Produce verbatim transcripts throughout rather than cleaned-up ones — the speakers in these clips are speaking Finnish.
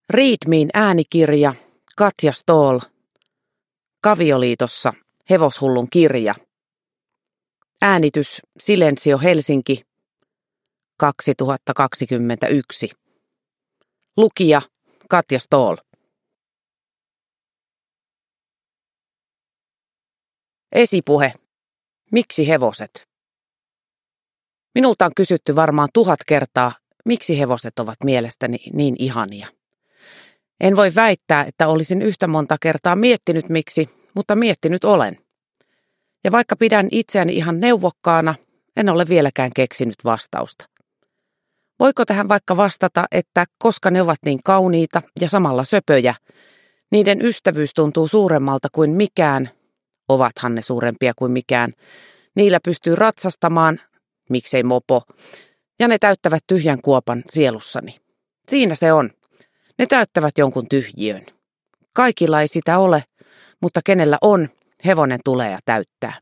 Readmin äänikirja Katja Ståhl, Kavioliitossa Hevoshullun kirja. Äänitys Silensio Helsinki kaksituhattakaksikymmentäyksi. Lukija Katja Ståhl. Esipuhe. Miksi hevoset? Minulta on kysytty varmaan tuhat kertaa, miksi hevoset ovat mielestäni niin ihania. En voi väittää, että olisin yhtä monta kertaa miettinyt miksi, mutta miettinyt olen. Ja vaikka pidän itseäni ihan neuvokkaana, en ole vieläkään keksinyt vastausta. Voiko tähän vaikka vastata, että koska ne ovat niin kauniita ja samalla söpöjä, niiden ystävyys tuntuu suuremmalta kuin mikään, ovathan ne suurempia kuin mikään, niillä pystyy ratsastamaan, miksei mopo, ja ne täyttävät tyhjän kuopan sielussani. Siinä se on. Ne täyttävät jonkun tyhjiön. Kaikilla ei sitä ole, mutta kenellä on, hevonen tulee ja täyttää.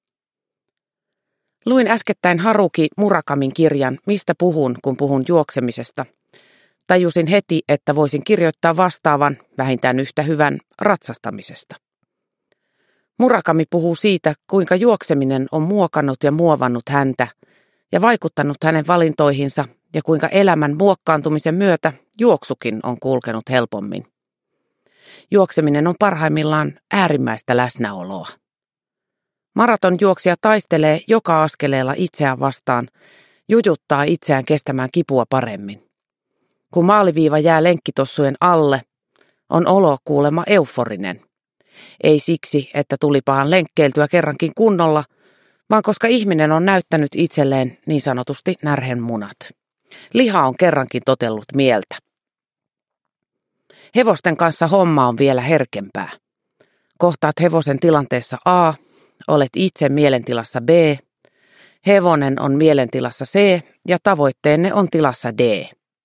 Luin äskettäin Haruki Murakamin kirjan Mistä puhun, kun puhun juoksemisesta. Tajusin heti, että voisin kirjoittaa vastaavan, vähintään yhtä hyvän, ratsastamisesta. Murakami puhuu siitä, kuinka juokseminen on muokannut ja muovannut häntä ja vaikuttanut hänen valintoihinsa ja kuinka elämän muokkaantumisen myötä juoksukin on kulkenut helpommin. Juokseminen on parhaimmillaan äärimmäistä läsnäoloa. Maratonjuoksija taistelee joka askeleella itseään vastaan, jujuttaa itseään kestämään kipua paremmin. Kun maaliviiva jää lenkkitossujen alle, on olo kuulemma euforinen. Ei siksi, että tulipahan lenkkeiltyä kerrankin kunnolla, vaan koska ihminen on näyttänyt itselleen niin sanotusti närhen munat. Liha on kerrankin totellut mieltä. Hevosten kanssa homma on vielä herkempää. Kohtaat hevosen tilanteessa A, olet itse mielentilassa B, hevonen on mielentilassa C ja tavoitteenne on tilassa D.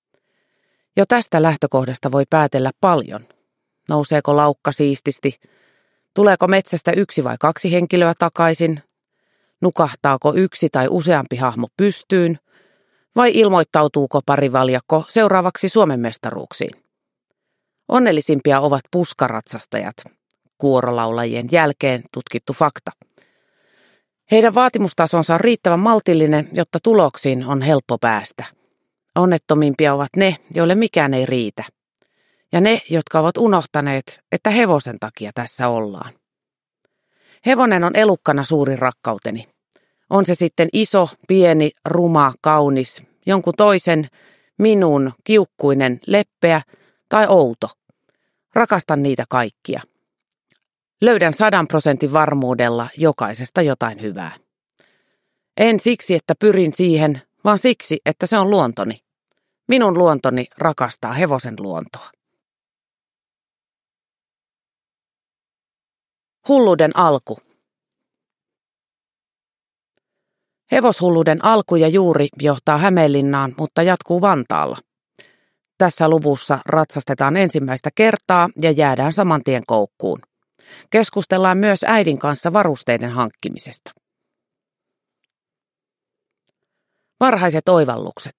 Jo tästä lähtökohdasta voi päätellä paljon. Nouseeko laukka siististi? Tuleeko metsästä yksi vai kaksi henkilöä takaisin? Nukahtaako yksi tai useampi hahmo pystyyn? Vai ilmoittautuuko parivaljakko seuraavaksi Suomen mestaruuksiin? Onnellisimpia ovat puskaratsastajat, kuorolaulajien jälkeen tutkittu fakta. Heidän vaatimustasonsa on riittävän maltillinen, jotta tuloksiin on helppo päästä. Onnettomimpia ovat ne, joille mikään ei riitä. Ja ne, jotka ovat unohtaneet, että hevosen takia tässä ollaan. Hevonen on elukkana suurin rakkauteni. On se sitten iso, pieni, ruma, kaunis, jonkun toisen, minun, kiukkuinen, leppeä tai outo. Rakastan niitä kaikkia. Löydän sadan prosentin varmuudella jokaisesta jotain hyvää. En siksi, että pyrin siihen, vaan siksi, että se on luontoni. Minun luontoni rakastaa hevosen luontoa. Hulluuden alku. Hevoshulluuden alku ja juuri johtaa Hämeenlinnaan, mutta jatkuu Vantaalla. Tässä luvussa ratsastetaan ensimmäistä kertaa ja jäädään saman tien koukkuun. Keskustellaan myös äidin kanssa varusteiden hankkimisesta. Varhaiset oivallukset.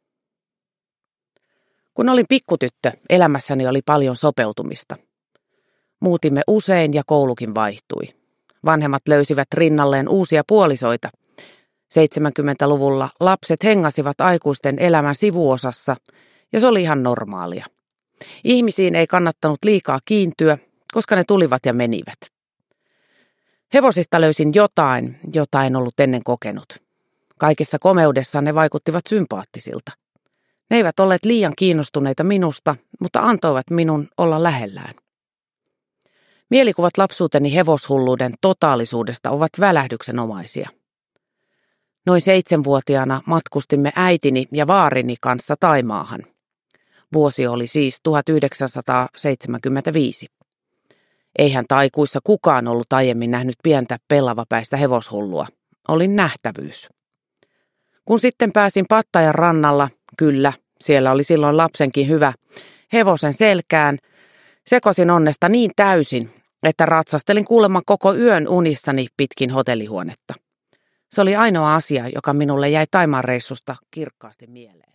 Kun olin pikkutyttö, elämässäni oli paljon sopeutumista. Muutimme usein ja koulukin vaihtui. Vanhemmat löysivät rinnalleen uusia puolisoita. seitsemänkymmentäluvulla lapset hengasivat aikuisten elämän sivuosassa ja se oli ihan normaalia. Ihmisiin ei kannattanut liikaa kiintyä, koska ne tulivat ja menivät. Hevosista löysin jotain, jota en ollut ennen kokenut. Kaikessa komeudessaan ne vaikuttivat sympaattisilta. Ne eivät olleet liian kiinnostuneita minusta, mutta antoivat minun olla lähellään. Mielikuvat lapsuuteni hevoshulluuden totaalisuudesta ovat välähdyksenomaisia. Noin seitsemänvuotiaana matkustimme äitini ja vaarini kanssa Taimaahan. Vuosi oli siis tuhatyhdeksänsataaseitsemänkymmentäviisi. Eihän taikuissa kukaan ollut aiemmin nähnyt pientä pellavapäistä hevoshullua. Olin nähtävyys. Kun sitten pääsin Pattajan rannalla, kyllä, siellä oli silloin lapsenkin hyvä, hevosen selkään, sekosin onnesta niin täysin, että ratsastelin kuulemma koko yön unissani pitkin hotellihuonetta. Se oli ainoa asia, joka minulle jäi Taimaan reissusta kirkkaasti mieleen.